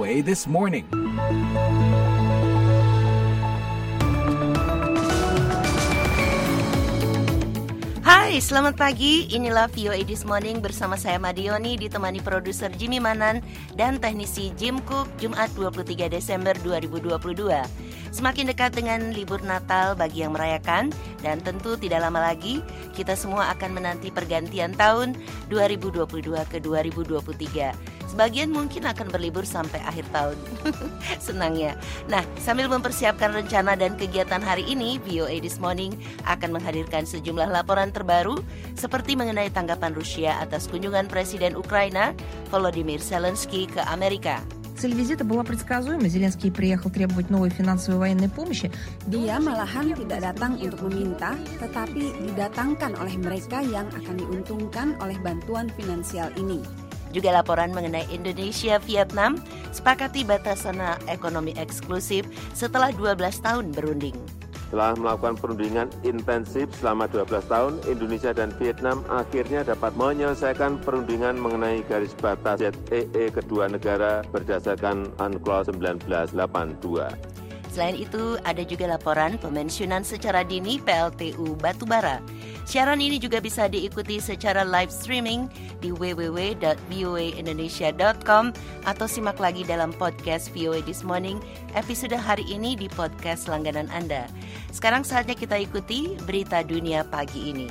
VOA This Morning. Hai, selamat pagi. Inilah VOA This Morning bersama saya Madioni, ditemani produser Jimmy Manan dan teknisi Jim Cook, Jumat 23 Desember 2022. Semakin dekat dengan libur Natal bagi yang merayakan, dan tentu tidak lama lagi kita semua akan menanti pergantian tahun 2022 ke 2023. Sebagian mungkin akan berlibur sampai akhir tahun. Senang ya. Nah, sambil mempersiapkan rencana dan kegiatan hari ini, VOA This Morning akan menghadirkan sejumlah laporan terbaru seperti mengenai tanggapan Rusia atas kunjungan Presiden Ukraina Volodymyr Zelensky ke Amerika. Цель визита была предсказуема. Зеленский приехал требовать новой финансовой военной помощи. Dia malahan tidak datang untuk meminta, tetapi didatangkan oleh mereka yang akan diuntungkan oleh bantuan finansial ini. Juga laporan mengenai Indonesia-Vietnam sepakati batasan ekonomi eksklusif setelah 12 tahun berunding. Setelah melakukan perundingan intensif selama 12 tahun, Indonesia dan Vietnam akhirnya dapat menyelesaikan perundingan mengenai garis batas ZEE kedua negara berdasarkan UNCLOS 1982. Selain itu, ada juga laporan pemensiunan secara dini PLTU Batubara. Siaran ini juga bisa diikuti secara live streaming di www.voaindonesia.com atau simak lagi dalam podcast VOA This Morning episode hari ini di podcast langganan Anda. Sekarang saatnya kita ikuti berita dunia pagi ini.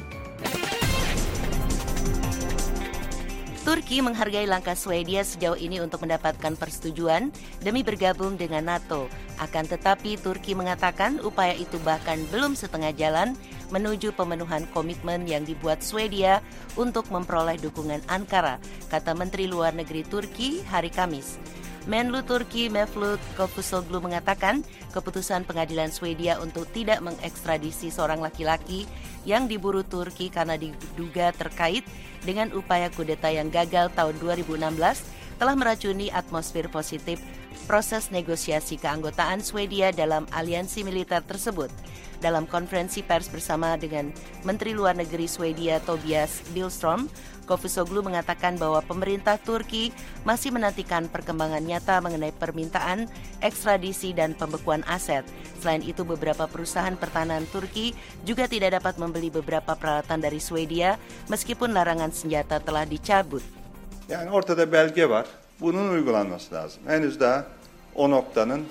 Turki menghargai langkah Swedia sejauh ini untuk mendapatkan persetujuan demi bergabung dengan NATO. Akan tetapi Turki mengatakan upaya itu bahkan belum setengah jalan menuju pemenuhan komitmen yang dibuat Swedia untuk memperoleh dukungan Ankara, kata Menteri Luar Negeri Turki hari Kamis. Menlu Turki Mevlut Cavusoglu mengatakan keputusan pengadilan Swedia untuk tidak mengekstradisi seorang laki-laki yang diburu Turki karena diduga terkait dengan upaya kudeta yang gagal tahun 2016 telah meracuni atmosfer positif proses negosiasi keanggotaan Swedia dalam aliansi militer tersebut. Dalam konferensi pers bersama dengan Menteri Luar Negeri Swedia Tobias Billström, Cavusoglu mengatakan bahwa pemerintah Turki masih menantikan perkembangan nyata mengenai permintaan ekstradisi dan pembekuan aset. Selain itu, beberapa perusahaan pertahanan Turki juga tidak dapat membeli beberapa peralatan dari Swedia meskipun larangan senjata telah dicabut. Yani ortada belge var. Bunun uygulanması lazım. Henüz daha o noktanın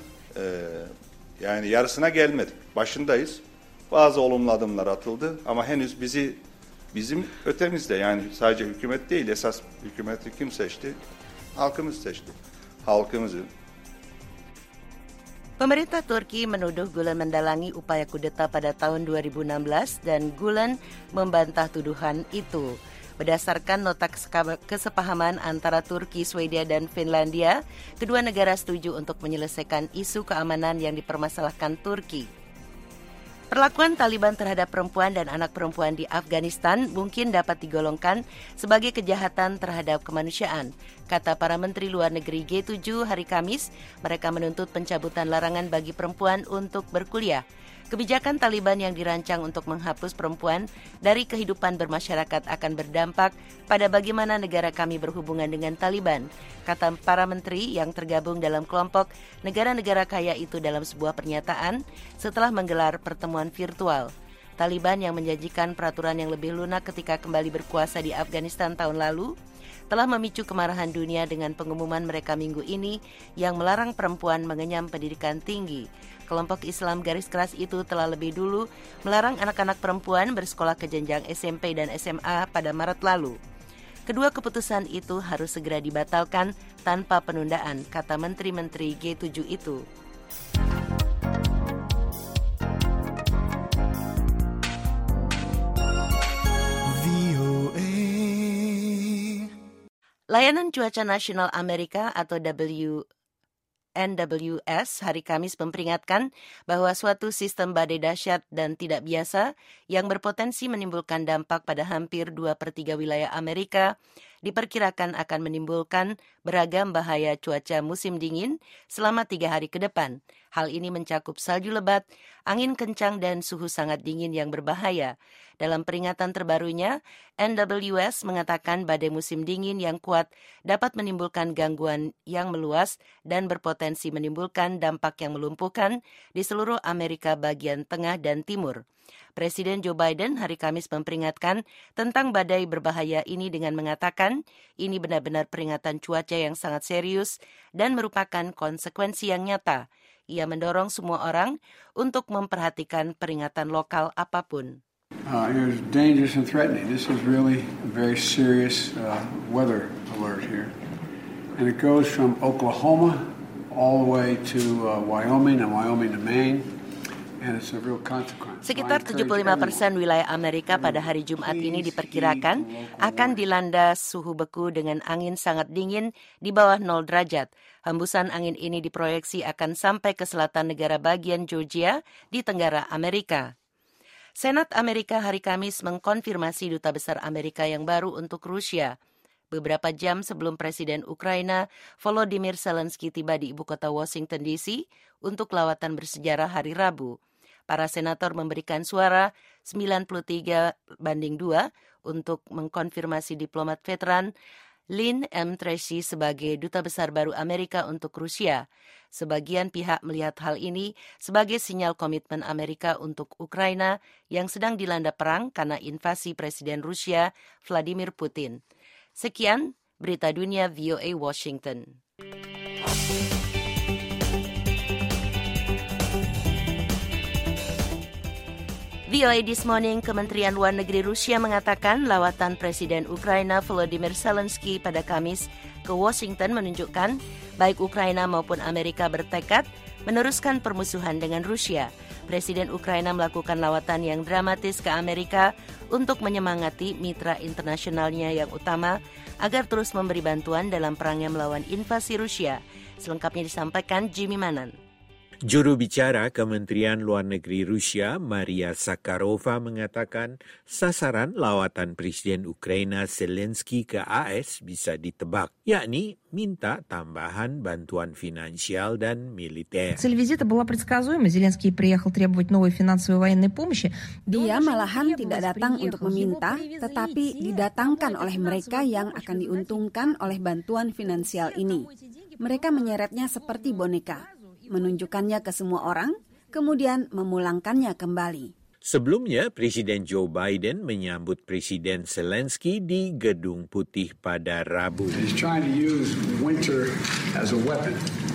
yani yarısına gelmedik. Başındayız. Bazı olumlu adımlar atıldı ama henüz bizim ötemizde, yani sadece hükümet değil, esas hükümeti kim seçti? Halkımız seçti. Halkımızı. Pemerintah Turki menuduh Gulen mendalangi upaya kudeta pada tahun 2016 dan Gulen membantah tuduhan itu. Berdasarkan nota kesepahaman antara Turki, Swedia, dan Finlandia, kedua negara setuju untuk menyelesaikan isu keamanan yang dipermasalahkan Turki. Perlakuan Taliban terhadap perempuan dan anak perempuan di Afghanistan mungkin dapat digolongkan sebagai kejahatan terhadap kemanusiaan. Kata para menteri luar negeri G7 hari Kamis, mereka menuntut pencabutan larangan bagi perempuan untuk berkuliah. Kebijakan Taliban yang dirancang untuk menghapus perempuan dari kehidupan bermasyarakat akan berdampak pada bagaimana negara kami berhubungan dengan Taliban, kata para menteri yang tergabung dalam kelompok negara-negara kaya itu dalam sebuah pernyataan setelah menggelar pertemuan virtual. Taliban yang menjanjikan peraturan yang lebih lunak ketika kembali berkuasa di Afghanistan tahun lalu telah memicu kemarahan dunia dengan pengumuman mereka minggu ini yang melarang perempuan mengenyam pendidikan tinggi. Kelompok Islam garis keras itu telah lebih dulu melarang anak-anak perempuan bersekolah ke jenjang SMP dan SMA pada Maret lalu. Kedua keputusan itu harus segera dibatalkan tanpa penundaan, kata menteri-menteri G7 itu. Layanan Cuaca Nasional Amerika atau NWS hari Kamis memperingatkan bahwa suatu sistem badai dahsyat dan tidak biasa yang berpotensi menimbulkan dampak pada hampir 2/3 wilayah Amerika diperkirakan akan menimbulkan beragam bahaya cuaca musim dingin selama 3 hari ke depan. Hal ini mencakup salju lebat, angin kencang, dan suhu sangat dingin yang berbahaya. Dalam peringatan terbarunya, NWS mengatakan badai musim dingin yang kuat dapat menimbulkan gangguan yang meluas dan berpotensi menimbulkan dampak yang melumpuhkan di seluruh Amerika bagian tengah dan timur. Presiden Joe Biden hari Kamis memperingatkan tentang badai berbahaya ini dengan mengatakan ini benar-benar peringatan cuaca yang sangat serius dan merupakan konsekuensi yang nyata. Ia mendorong semua orang untuk memperhatikan peringatan lokal apapun. It's dangerous and threatening. This is really a very serious weather alert here. And it goes from Oklahoma all the way to Wyoming and Wyoming to Maine. Sekitar 75% wilayah Amerika pada hari Jumat ini diperkirakan akan dilanda suhu beku dengan angin sangat dingin di bawah 0 derajat. Hembusan angin ini diproyeksi akan sampai ke selatan negara bagian Georgia di Tenggara Amerika. Senat Amerika hari Kamis mengkonfirmasi duta besar Amerika yang baru untuk Rusia. Beberapa jam sebelum Presiden Ukraina Volodymyr Zelensky tiba di ibu kota Washington DC untuk lawatan bersejarah hari Rabu. Para senator memberikan suara 93-2 untuk mengkonfirmasi diplomat veteran Lynn M. Tracy sebagai duta besar baru Amerika untuk Rusia. Sebagian pihak melihat hal ini sebagai sinyal komitmen Amerika untuk Ukraina yang sedang dilanda perang karena invasi Presiden Rusia Vladimir Putin. Sekian berita dunia VOA Washington. VOA This Morning, Kementerian Luar Negeri Rusia mengatakan lawatan Presiden Ukraina Volodymyr Zelensky pada Kamis ke Washington menunjukkan baik Ukraina maupun Amerika bertekad meneruskan permusuhan dengan Rusia. Presiden Ukraina melakukan lawatan yang dramatis ke Amerika untuk menyemangati mitra internasionalnya yang utama agar terus memberi bantuan dalam perangnya melawan invasi Rusia. Selengkapnya disampaikan Jimmy Manan. Juru bicara Kementerian Luar Negeri Rusia, Maria Zakharova, mengatakan sasaran lawatan Presiden Ukraina Zelensky ke AS bisa ditebak, yakni minta tambahan bantuan finansial dan militer. Цель визита была предсказуема. Зеленский приехал требовать новой финансовой военной помощи. Dia malahan tidak datang untuk meminta, tetapi didatangkan oleh mereka yang akan diuntungkan oleh bantuan finansial ini. Mereka menyeretnya seperti boneka, menunjukkannya ke semua orang, kemudian memulangkannya kembali. Sebelumnya, Presiden Joe Biden menyambut Presiden Zelensky di Gedung Putih pada Rabu. He's trying to use winter as a weapon,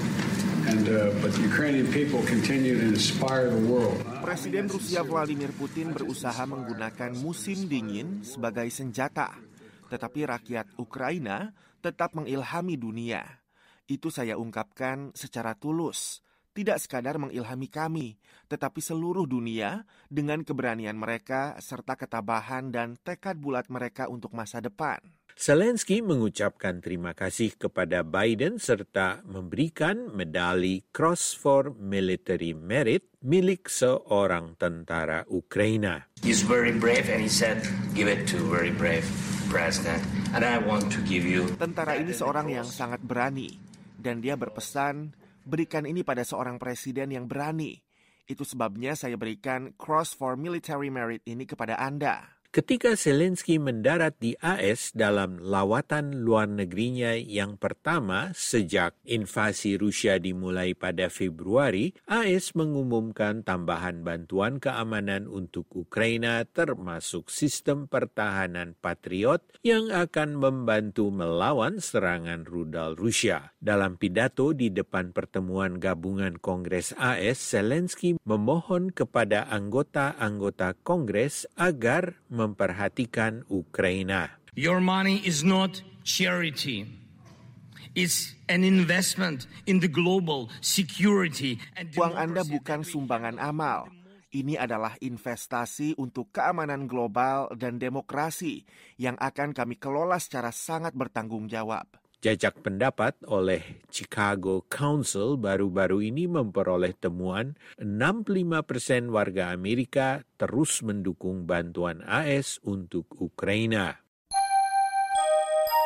but the Ukrainian people continue to inspire the world. Presiden Rusia Vladimir Putin berusaha menggunakan musim dingin sebagai senjata, tetapi rakyat Ukraina tetap mengilhami dunia. Itu saya ungkapkan secara tulus, tidak sekadar mengilhami kami, tetapi seluruh dunia dengan keberanian mereka serta ketabahan dan tekad bulat mereka untuk masa depan. Zelensky mengucapkan terima kasih kepada Biden serta memberikan medali Cross for Military Merit milik seorang tentara Ukraina. He's very brave and he said, give it to very brave president. And I want to give you. Tentara ini seorang yang sangat berani. Dan dia berpesan, berikan ini pada seorang presiden yang berani. Itu sebabnya saya berikan Cross for Military Merit ini kepada Anda. Ketika Zelensky mendarat di AS dalam lawatan luar negerinya yang pertama sejak invasi Rusia dimulai pada Februari, AS mengumumkan tambahan bantuan keamanan untuk Ukraina termasuk sistem pertahanan Patriot yang akan membantu melawan serangan rudal Rusia. Dalam pidato di depan pertemuan gabungan Kongres AS, Zelensky memohon kepada anggota-anggota Kongres agar memperhatikan Ukraina. Your money is not charity. It's an investment in the global security and democracy. Uang Anda bukan sumbangan amal. Ini adalah investasi untuk keamanan global dan demokrasi yang akan kami kelola secara sangat bertanggung jawab. Jajak pendapat oleh Chicago Council baru-baru ini memperoleh temuan 65% warga Amerika terus mendukung bantuan AS untuk Ukraina.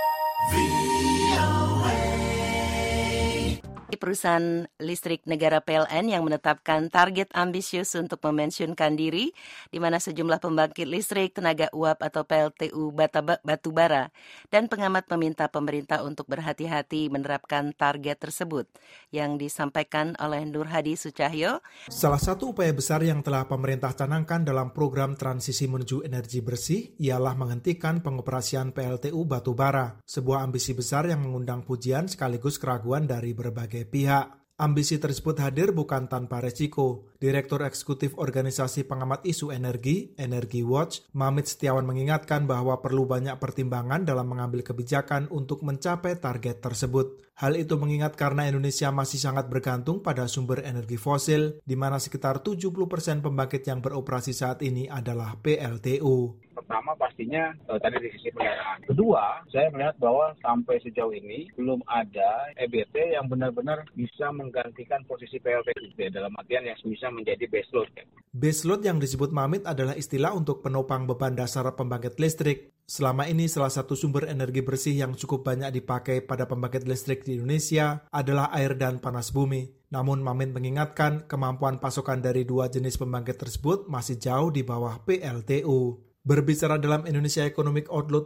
Perusahaan listrik negara PLN yang menetapkan target ambisius untuk memensiunkan diri, di mana sejumlah pembangkit listrik tenaga uap atau PLTU batubara, dan pengamat meminta pemerintah untuk berhati-hati menerapkan target tersebut, yang disampaikan oleh Nur Hadi Sucahyo. Salah satu upaya besar yang telah pemerintah canangkan dalam program transisi menuju energi bersih ialah menghentikan pengoperasian PLTU batubara, sebuah ambisi besar yang mengundang pujian sekaligus keraguan dari berbagai pihak. Ambisi tersebut hadir bukan tanpa resiko. Direktur Eksekutif Organisasi Pengamat Isu Energi, Energy Watch, Mamit Setiawan mengingatkan bahwa perlu banyak pertimbangan dalam mengambil kebijakan untuk mencapai target tersebut. Hal itu mengingat karena Indonesia masih sangat bergantung pada sumber energi fosil, di mana sekitar 70% pembangkit yang beroperasi saat ini adalah PLTU. Pertama pastinya tadi di sisi pemeliharaan. Kedua, saya melihat bahwa sampai sejauh ini belum ada EBT yang benar-benar bisa menggantikan posisi PLTU dalam artian yang bisa menjadi baseload. Baseload yang disebut Mamit adalah istilah untuk penopang beban dasar pembangkit listrik. Selama ini salah satu sumber energi bersih yang cukup banyak dipakai pada pembangkit listrik di Indonesia adalah air dan panas bumi. Namun Mamit mengingatkan kemampuan pasokan dari dua jenis pembangkit tersebut masih jauh di bawah PLTU. Berbicara dalam Indonesia Economic Outlook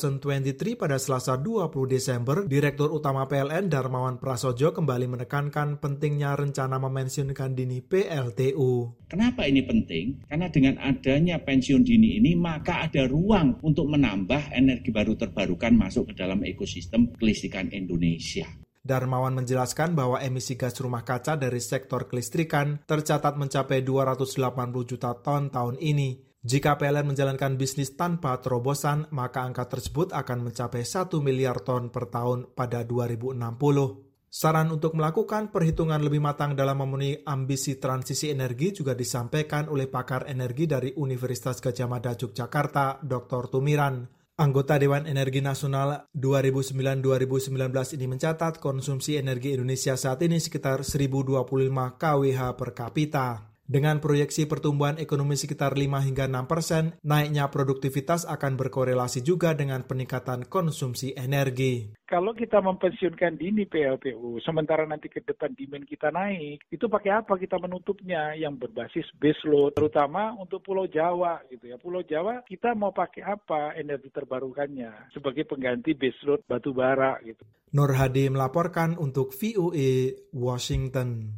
2023 pada Selasa 20 Desember, Direktur Utama PLN Darmawan Prasojo kembali menekankan pentingnya rencana memensiunkan dini PLTU. Kenapa ini penting? Karena dengan adanya pensiun dini ini, maka ada ruang untuk menambah energi baru terbarukan masuk ke dalam ekosistem kelistrikan Indonesia. Darmawan menjelaskan bahwa emisi gas rumah kaca dari sektor kelistrikan tercatat mencapai 280 juta ton tahun ini. Jika PLN menjalankan bisnis tanpa terobosan, maka angka tersebut akan mencapai 1 miliar ton per tahun pada 2060. Saran untuk melakukan perhitungan lebih matang dalam memenuhi ambisi transisi energi juga disampaikan oleh pakar energi dari Universitas Gadjah Mada Yogyakarta, Dr. Tumiran. Anggota Dewan Energi Nasional 2009-2019 ini mencatat konsumsi energi Indonesia saat ini sekitar 1025 kWh per kapita. Dengan proyeksi pertumbuhan ekonomi sekitar 5 hingga 6%, naiknya produktivitas akan berkorelasi juga dengan peningkatan konsumsi energi. Kalau kita mempensiunkan dini PLTU, sementara nanti ke depan demand kita naik, itu pakai apa kita menutupnya yang berbasis baseload, terutama untuk Pulau Jawa gitu ya. Pulau Jawa kita mau pakai apa energi terbarukannya sebagai pengganti baseload batu bara gitu. Nur Hadi melaporkan untuk VOA Washington.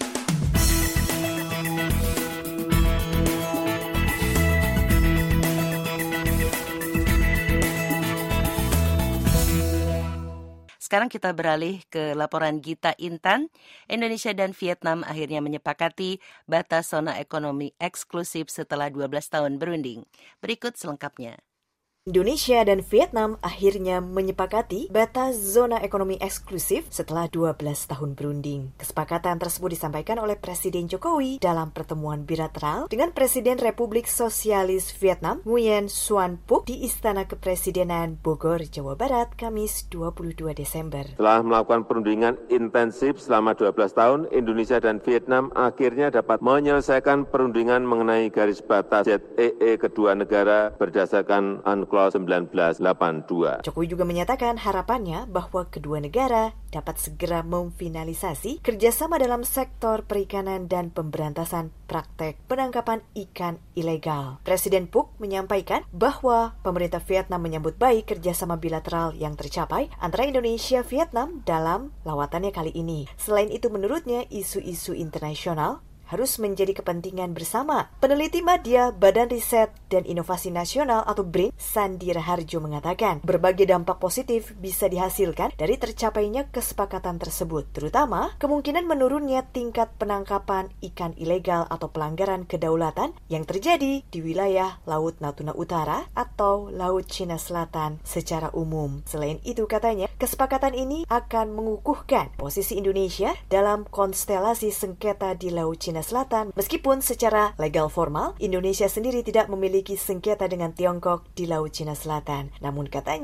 Sekarang kita beralih ke laporan Gita Intan. Indonesia dan Vietnam akhirnya menyepakati batas zona ekonomi eksklusif setelah 12 tahun berunding. Berikut selengkapnya. Indonesia dan Vietnam akhirnya menyepakati batas zona ekonomi eksklusif setelah 12 tahun berunding. Kesepakatan tersebut disampaikan oleh Presiden Jokowi dalam pertemuan bilateral dengan Presiden Republik Sosialis Vietnam Nguyen Xuan Phuc di Istana Kepresidenan Bogor, Jawa Barat, Kamis 22 Desember. Setelah melakukan perundingan intensif selama 12 tahun, Indonesia dan Vietnam akhirnya dapat menyelesaikan perundingan mengenai garis batas ZEE kedua negara berdasarkan UNCLOS 1982. Jokowi juga menyatakan harapannya bahwa kedua negara dapat segera memfinalisasi kerjasama dalam sektor perikanan dan pemberantasan praktek penangkapan ikan ilegal. Presiden Phuc menyampaikan bahwa pemerintah Vietnam menyambut baik kerjasama bilateral yang tercapai antara Indonesia dan Vietnam dalam lawatannya kali ini. Selain itu, menurutnya isu-isu internasional harus menjadi kepentingan bersama. Peneliti Madya Badan Riset dan Inovasi Nasional atau BRIN, Sandi Raharjo mengatakan, berbagai dampak positif bisa dihasilkan dari tercapainya kesepakatan tersebut, terutama kemungkinan menurunnya tingkat penangkapan ikan ilegal atau pelanggaran kedaulatan yang terjadi di wilayah Laut Natuna Utara atau Laut Cina Selatan secara umum. Selain itu, katanya, kesepakatan ini akan mengukuhkan posisi Indonesia dalam konstelasi sengketa di Laut Cina Selatan, meskipun secara legal formal Indonesia sendiri tidak memiliki sengketa dengan Tiongkok di Laut Cina Selatan. Namun katanya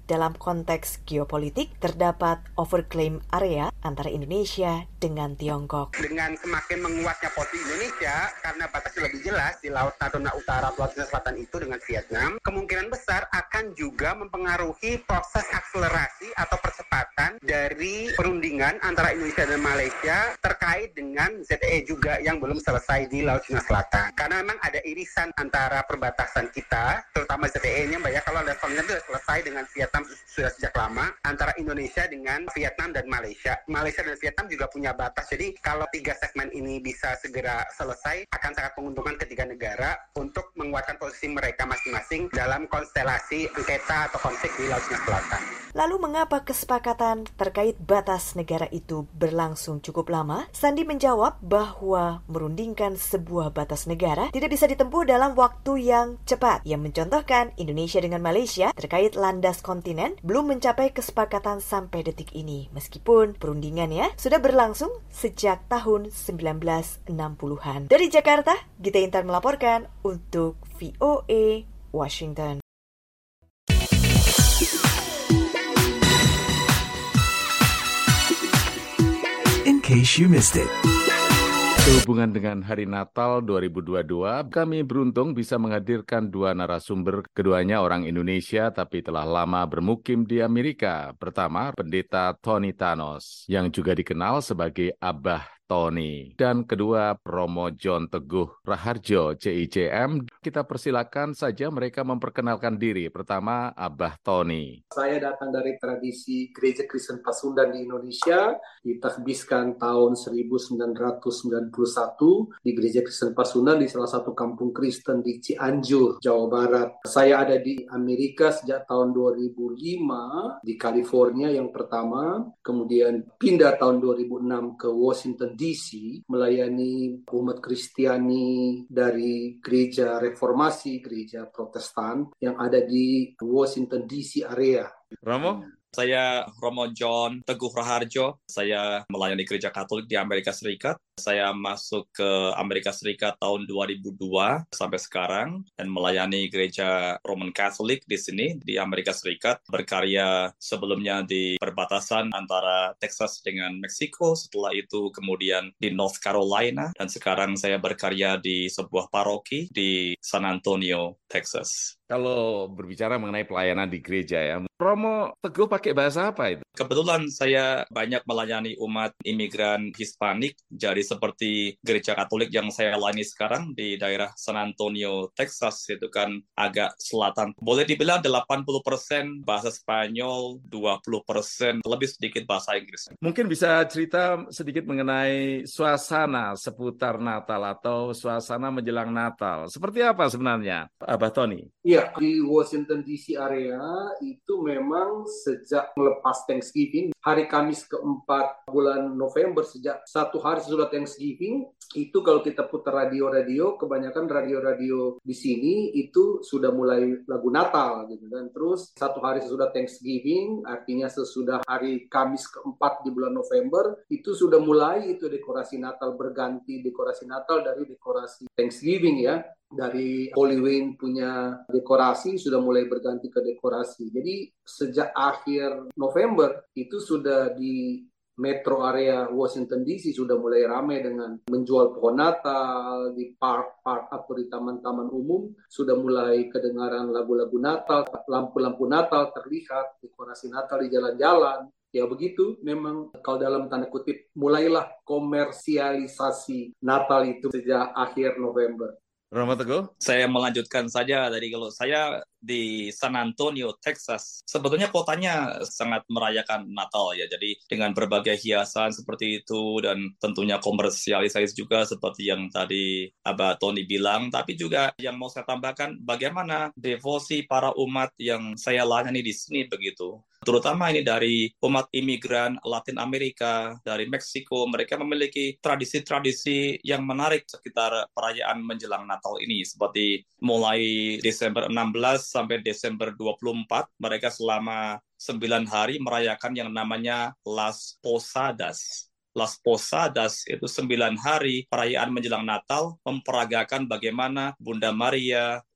dalam konteks geopolitik terdapat overclaim area antara Indonesia dengan Tiongkok. Dengan semakin menguatnya posisi Indonesia karena batasnya lebih jelas di Laut Natuna Utara, Laut Natuna Selatan itu dengan Vietnam, kemungkinan besar akan juga mempengaruhi proses akselerasi atau percepatan dari perundingan antara Indonesia dan Malaysia terkait dengan ZEE juga yang belum selesai di Laut Cina Selatan. Karena memang ada irisan antara perbatasan kita, terutama ZEE-nya, Mbak ya, kalau levelnya itu selesai dengan Vietnam sudah sejak lama, antara Indonesia dengan Vietnam dan Malaysia. Malaysia dan Vietnam juga punya batas, jadi kalau 3 segmen ini bisa segera selesai, akan sangat menguntungkan ketiga negara untuk menguatkan posisi mereka masing-masing dalam konstelasi sengketa atau konflik di Laut Cina Selatan. Lalu mengapa kesepakatan terkait batas negara itu berlangsung cukup lama? Sandi menjawab bahwa merundingkan sebuah batas negara tidak bisa ditempuh dalam waktu yang cepat. Yang mencontohkan Indonesia dengan Malaysia terkait landas kontinen belum mencapai kesepakatan sampai detik ini, meskipun perundingannya sudah berlangsung sejak tahun 1960-an. Dari Jakarta, Gita Intan melaporkan untuk VOA Washington. In case you missed it. Sehubungan dengan Hari Natal 2022, kami beruntung bisa menghadirkan dua narasumber. Keduanya orang Indonesia tapi telah lama bermukim di Amerika. Pertama, Pendeta Tony Thanos, yang juga dikenal sebagai Abah Tony. Dan kedua, Romo John Teguh Raharjo, CICM. Kita persilakan saja mereka memperkenalkan diri. Pertama, Abah Tony. Saya datang dari tradisi Gereja Kristen Pasundan di Indonesia, ditakbiskan tahun 1991 di Gereja Kristen Pasundan di salah satu kampung Kristen di Cianjur, Jawa Barat. Saya ada di Amerika sejak tahun 2005, di California yang pertama, kemudian pindah tahun 2006 ke Washington DC, melayani umat Kristiani dari gereja reformasi, gereja Protestan yang ada di Washington DC area. Romo? Saya Romo John Teguh Raharjo. Saya melayani gereja Katolik di Amerika Serikat. Saya masuk ke Amerika Serikat tahun 2002 sampai sekarang dan melayani gereja Roman Catholic di sini di Amerika Serikat. Berkarya sebelumnya di perbatasan antara Texas dengan Meksiko, setelah itu kemudian di North Carolina, dan sekarang saya berkarya di sebuah paroki di San Antonio, Texas. Kalau berbicara mengenai pelayanan di gereja ya, Romo Teguh pakai bahasa apa itu? Kebetulan saya banyak melayani umat imigran Hispanik, jadi seperti gereja Katolik yang saya layani sekarang di daerah San Antonio, Texas, itu kan agak selatan. Boleh dibilang 80% bahasa Spanyol, 20% lebih sedikit bahasa Inggris. Mungkin bisa cerita sedikit mengenai suasana seputar Natal atau suasana menjelang Natal. Seperti apa sebenarnya, Abah Tony? Iya, di Washington DC area itu memang sejak melepas Thanksgiving, hari Kamis keempat bulan November, sejak satu hari sesudah Thanksgiving, itu kalau kita putar radio-radio, kebanyakan radio-radio di sini itu sudah mulai lagu Natal gitu kan. Terus satu hari sesudah Thanksgiving, artinya sesudah hari Kamis keempat di bulan November, itu sudah mulai itu dekorasi Natal berganti dekorasi Natal dari dekorasi Thanksgiving ya. Dari Halloween punya dekorasi sudah mulai berganti ke dekorasi. Jadi sejak akhir November itu sudah di metro area Washington DC sudah mulai ramai dengan menjual pohon Natal di park-park atau di taman-taman umum. Sudah mulai kedengaran lagu-lagu Natal, lampu-lampu Natal terlihat, dekorasi Natal di jalan-jalan. Ya begitu, memang kalau dalam tanda kutip mulailah komersialisasi Natal itu sejak akhir November. Romo Teguh? Saya melanjutkan saja dari kalau saya di San Antonio, Texas. Sebetulnya kotanya sangat merayakan Natal ya. Jadi dengan berbagai hiasan seperti itu dan tentunya komersialisasi juga seperti yang tadi Abah Tony bilang. Tapi juga yang mau saya tambahkan bagaimana devosi para umat yang saya layani di sini begitu. Terutama ini dari umat imigran Latin Amerika, dari Meksiko. Mereka memiliki tradisi-tradisi yang menarik sekitar perayaan menjelang Natal ini. Seperti mulai Desember 16 sampai Desember 24, mereka selama 9 hari merayakan yang namanya Las Posadas. Las Posadas itu 9 hari perayaan menjelang Natal memperagakan bagaimana Bunda Maria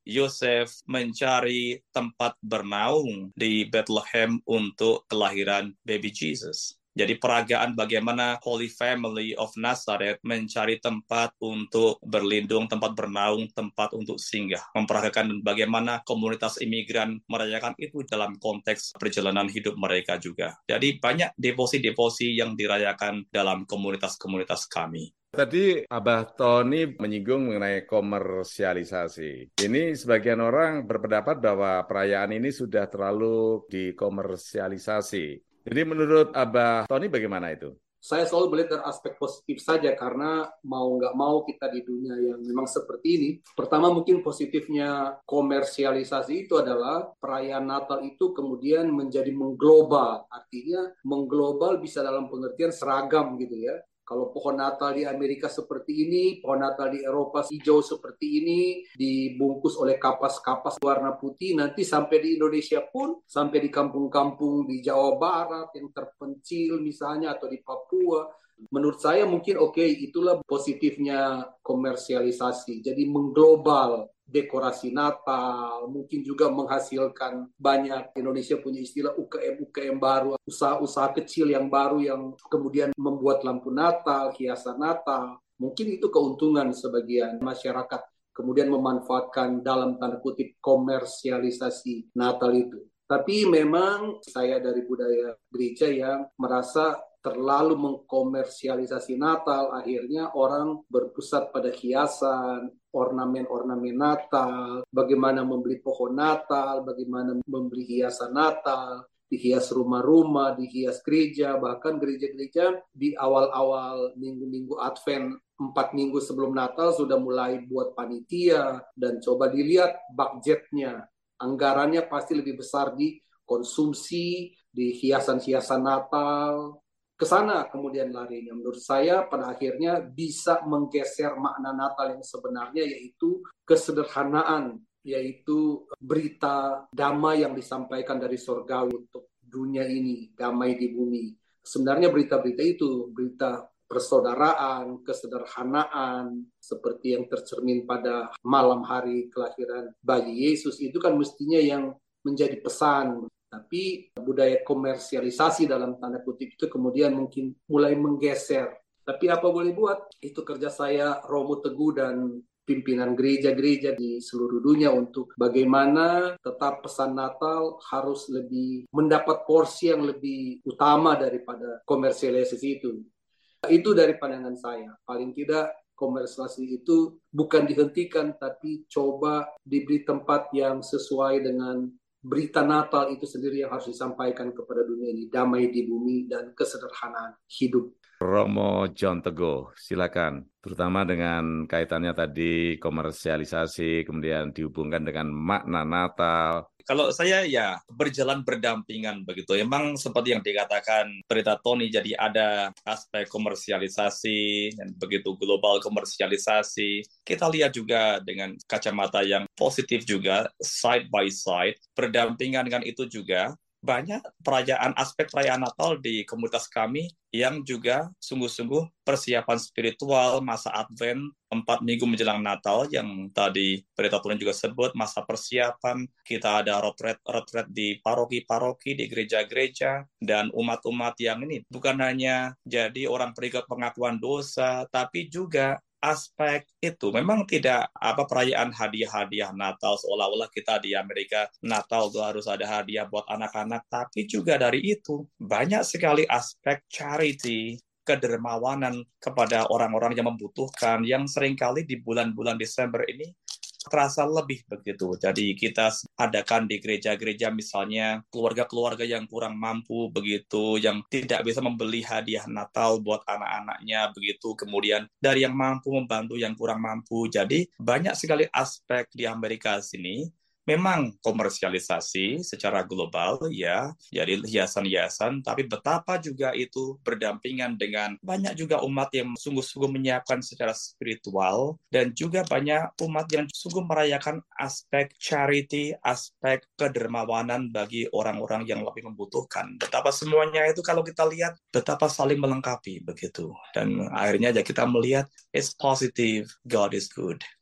Yosef mencari tempat bernaung di Bethlehem untuk kelahiran baby Jesus. Jadi peragaan bagaimana Holy Family of Nazareth mencari tempat untuk berlindung, tempat bernaung, tempat untuk singgah. Memperagakan bagaimana komunitas imigran merayakan itu dalam konteks perjalanan hidup mereka juga. Jadi banyak devosi-devosi yang dirayakan dalam komunitas-komunitas kami. Tadi Abah Tony menyinggung mengenai komersialisasi. Ini sebagian orang berpendapat bahwa perayaan ini sudah terlalu dikomersialisasi. Jadi menurut Abah Tony bagaimana itu? Saya selalu melihat dari aspek positif saja karena mau nggak mau kita di dunia yang memang seperti ini. Pertama mungkin positifnya komersialisasi itu adalah perayaan Natal itu kemudian menjadi mengglobal. Artinya mengglobal bisa dalam pengertian seragam gitu ya. Kalau pohon Natal di Amerika seperti ini, pohon Natal di Eropa hijau seperti ini, dibungkus oleh kapas-kapas warna putih, nanti sampai di Indonesia pun, sampai di kampung-kampung di Jawa Barat yang terpencil misalnya, atau di Papua. Menurut saya mungkin itulah positifnya komersialisasi. Jadi mengglobal dekorasi Natal, mungkin juga menghasilkan banyak. Indonesia punya istilah UKM baru, usaha-usaha kecil yang baru yang kemudian membuat lampu Natal, hiasan Natal. Mungkin itu keuntungan sebagian masyarakat kemudian memanfaatkan dalam tanda kutip komersialisasi Natal itu. Tapi memang saya dari budaya gereja yang merasa terlalu mengkomersialisasi Natal, akhirnya orang berpusat pada hiasan, ornamen-ornamen Natal, bagaimana membeli pohon Natal, bagaimana membeli hiasan Natal, dihias rumah-rumah, dihias gereja, bahkan gereja-gereja di awal-awal minggu-minggu Advent, 4 minggu sebelum Natal sudah mulai buat panitia, dan coba dilihat budgetnya, anggarannya pasti lebih besar di konsumsi, di hiasan-hiasan Natal, ke sana kemudian larinya. Menurut saya pada akhirnya bisa menggeser makna Natal yang sebenarnya, yaitu kesederhanaan, yaitu berita damai yang disampaikan dari surgawi untuk dunia ini, damai di bumi. Sebenarnya berita-berita itu, berita persaudaraan, kesederhanaan, seperti yang tercermin pada malam hari kelahiran bayi Yesus, itu kan mestinya yang menjadi pesan. Tapi budaya komersialisasi dalam tanda kutip itu kemudian mungkin mulai menggeser. Tapi apa boleh buat? Itu kerja saya, Romo Teguh, dan pimpinan gereja-gereja di seluruh dunia untuk bagaimana tetap pesan Natal harus lebih mendapat porsi yang lebih utama daripada komersialisasi itu. Itu dari pandangan saya. Paling tidak komersialisasi itu bukan dihentikan, tapi coba diberi tempat yang sesuai dengan berita Natal itu sendiri yang harus disampaikan kepada dunia ini, damai di bumi dan kesederhanaan hidup. Romo John Teguh, silakan. Terutama dengan kaitannya tadi komersialisasi, kemudian dihubungkan dengan makna Natal. Kalau saya ya berjalan berdampingan begitu. Emang seperti yang dikatakan Pendeta Tony, jadi ada aspek komersialisasi dan begitu global komersialisasi. Kita lihat juga dengan kacamata yang positif juga, side by side, berdampingan dengan itu juga. Banyak aspek perayaan Natal di komunitas kami yang juga sungguh-sungguh persiapan spiritual masa Advent, 4 minggu menjelang Natal yang tadi Pendeta Tony juga sebut, masa persiapan. Kita ada retret di paroki-paroki, di gereja-gereja, dan umat-umat yang ini bukan hanya jadi orang pengikut pengakuan dosa, tapi juga aspek itu memang tidak perayaan hadiah-hadiah Natal seolah-olah kita di Amerika Natal itu harus ada hadiah buat anak-anak, tapi juga dari itu banyak sekali aspek charity, kedermawanan kepada orang-orang yang membutuhkan, yang seringkali di bulan-bulan Desember ini terasa lebih begitu. Jadi kita adakan di gereja-gereja misalnya keluarga-keluarga yang kurang mampu begitu, yang tidak bisa membeli hadiah Natal buat anak-anaknya begitu, kemudian dari yang mampu membantu yang kurang mampu. Jadi banyak sekali aspek di Amerika sini memang komersialisasi secara global ya, jadi hiasan-hiasan, tapi betapa juga itu berdampingan dengan banyak juga umat yang sungguh-sungguh menyiapkan secara spiritual, dan juga banyak umat yang sungguh merayakan aspek charity, aspek kedermawanan bagi orang-orang yang lebih membutuhkan. Betapa semuanya itu kalau kita lihat, betapa saling melengkapi begitu. Dan akhirnya ya kita melihat it's positive, God is good.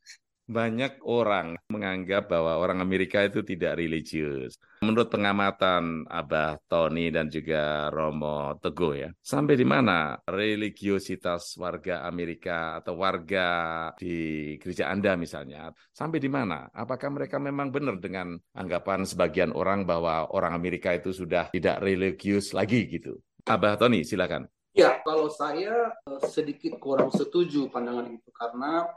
Banyak orang menganggap bahwa orang Amerika itu tidak religius. Menurut pengamatan Abah Tony dan juga Romo Teguh ya, sampai di mana religiositas warga Amerika atau warga di gereja Anda misalnya, sampai di mana? Apakah mereka memang benar dengan anggapan sebagian orang bahwa orang Amerika itu sudah tidak religius lagi gitu? Abah Tony, silakan. Ya, kalau saya sedikit kurang setuju pandangan itu karena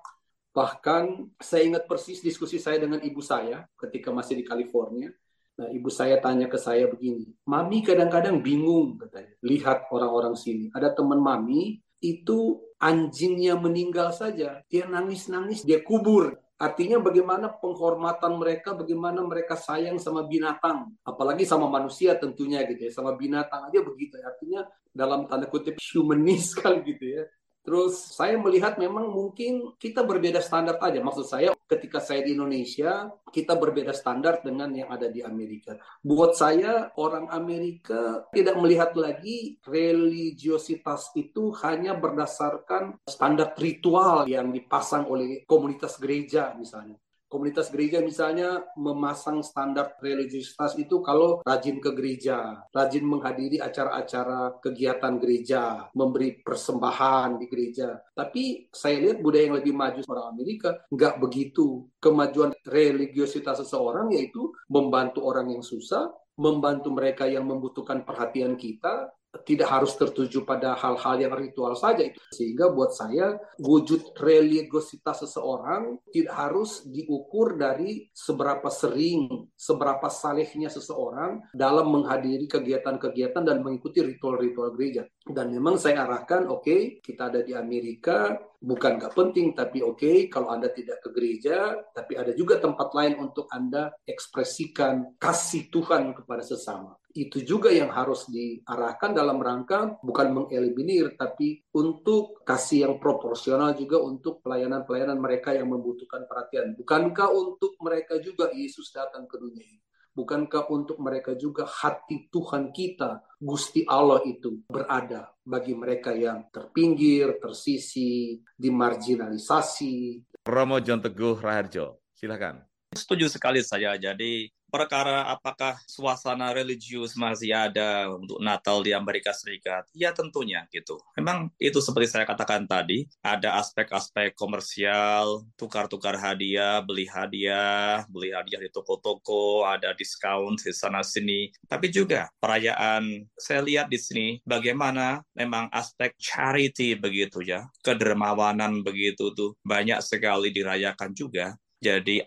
bahkan saya ingat persis diskusi saya dengan ibu saya ketika masih di California. Nah, ibu saya tanya ke saya begini, Mami kadang-kadang bingung katanya, lihat orang-orang sini. Ada teman Mami itu anjingnya meninggal saja, dia nangis-nangis, dia kubur. Artinya bagaimana penghormatan mereka, bagaimana mereka sayang sama binatang. Apalagi sama manusia tentunya gitu ya, sama binatang aja begitu. Artinya dalam tanda kutip humanis sekali gitu ya. Terus saya melihat memang mungkin kita berbeda standar aja. Maksud saya ketika saya di Indonesia, kita berbeda standar dengan yang ada di Amerika. Buat saya, orang Amerika tidak melihat lagi religiositas itu hanya berdasarkan standar ritual yang dipasang oleh komunitas gereja misalnya. Komunitas gereja misalnya memasang standar religiositas itu kalau rajin ke gereja, rajin menghadiri acara-acara kegiatan gereja, memberi persembahan di gereja. Tapi saya lihat budaya yang lebih maju orang Amerika nggak begitu. Kemajuan religiositas seseorang yaitu membantu orang yang susah, membantu mereka yang membutuhkan perhatian kita, tidak harus tertuju pada hal-hal yang ritual saja itu. Sehingga buat saya wujud religiositas seseorang tidak harus diukur dari seberapa sering, seberapa salehnya seseorang dalam menghadiri kegiatan-kegiatan dan mengikuti ritual-ritual gereja. Dan memang saya arahkan, oke, kita ada di Amerika, bukan nggak penting, tapi oke, kalau Anda tidak ke gereja, tapi ada juga tempat lain untuk Anda ekspresikan kasih Tuhan kepada sesama. Itu juga yang harus diarahkan dalam rangka bukan mengeliminir, tapi untuk kasih yang proporsional juga untuk pelayanan-pelayanan mereka yang membutuhkan perhatian. Bukankah untuk mereka juga Yesus datang ke dunia ini? Bukankah untuk mereka juga hati Tuhan kita, Gusti Allah itu berada bagi mereka yang terpinggir, tersisih, dimarginalisasi. Romo John Teguh Raharjo, silakan. Setuju sekali saya. Jadi perkara apakah suasana religius masih ada untuk Natal di Amerika Serikat? Ya tentunya gitu. Memang itu seperti saya katakan tadi, ada aspek-aspek komersial, tukar-tukar hadiah, beli hadiah di toko-toko, ada diskon di sana-sini. Tapi juga perayaan, saya lihat di sini bagaimana memang aspek charity begitu ya, kedermawanan begitu tuh banyak sekali dirayakan juga. Jadi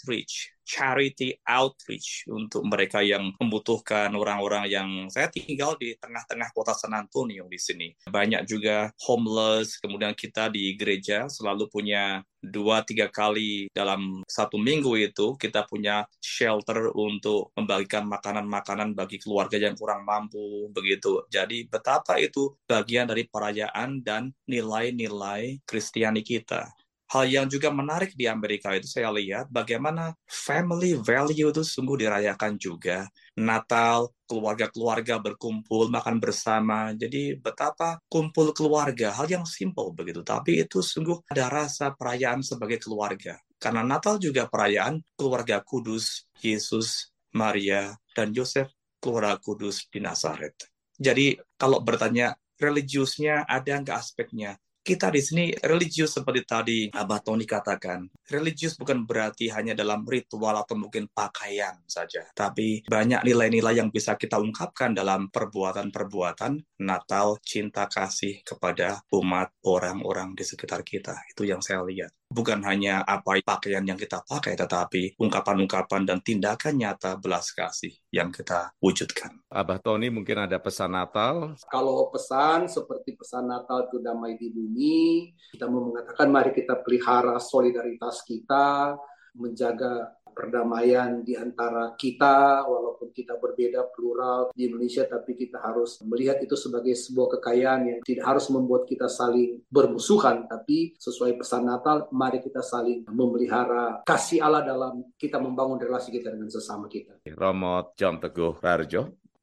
charity outreach untuk mereka yang membutuhkan, orang-orang yang saya tinggal di tengah-tengah kota San Antonio di sini. Banyak juga homeless, kemudian kita di gereja selalu punya 2-3 kali dalam 1 minggu itu kita punya shelter untuk membagikan makanan-makanan bagi keluarga yang kurang mampu begitu. Jadi betapa itu bagian dari perayaan dan nilai-nilai Kristiani kita. Hal yang juga menarik di Amerika itu saya lihat bagaimana family value itu sungguh dirayakan juga. Natal, keluarga-keluarga berkumpul, makan bersama. Jadi betapa kumpul keluarga, hal yang simple begitu. Tapi itu sungguh ada rasa perayaan sebagai keluarga. Karena Natal juga perayaan keluarga kudus, Yesus, Maria, dan Yosef, keluarga kudus di Nazaret. Jadi kalau bertanya religiusnya ada nggak aspeknya? Kita di sini religius seperti tadi Abah Tony katakan. Religius bukan berarti hanya dalam ritual atau mungkin pakaian saja. Tapi banyak nilai-nilai yang bisa kita ungkapkan dalam perbuatan-perbuatan Natal, cinta kasih kepada umat orang-orang di sekitar kita. Itu yang saya lihat. Bukan hanya apa pakaian yang kita pakai, tetapi ungkapan-ungkapan dan tindakan nyata belas kasih yang kita wujudkan. Abah Tony mungkin ada pesan Natal? Kalau pesan seperti pesan Natal itu damai di bumi, kita mau mengatakan mari kita pelihara solidaritas kita, menjaga perdamaian di antara kita, walaupun kita berbeda plural di Indonesia, tapi kita harus melihat itu sebagai sebuah kekayaan yang tidak harus membuat kita saling bermusuhan, tapi sesuai pesan Natal, mari kita saling memelihara kasih Allah dalam kita membangun relasi kita dengan sesama kita. Romo John Teguh Raharjo.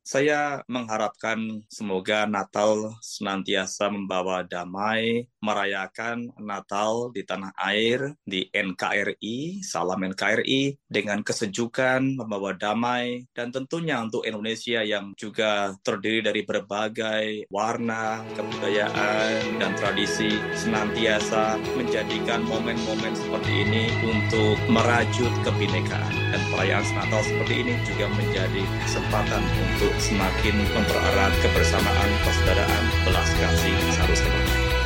Saya mengharapkan semoga Natal senantiasa membawa damai, merayakan Natal di tanah air, di NKRI, salam NKRI, dengan kesejukan, membawa damai, dan tentunya untuk Indonesia yang juga terdiri dari berbagai warna, kebudayaan, dan tradisi, senantiasa menjadikan momen-momen seperti ini untuk merajut kebinekaan. Dan perayaan Natal seperti ini juga menjadi kesempatan untuk semakin mempererat kebersamaan, persaudaraan, belas kasih seharusnya.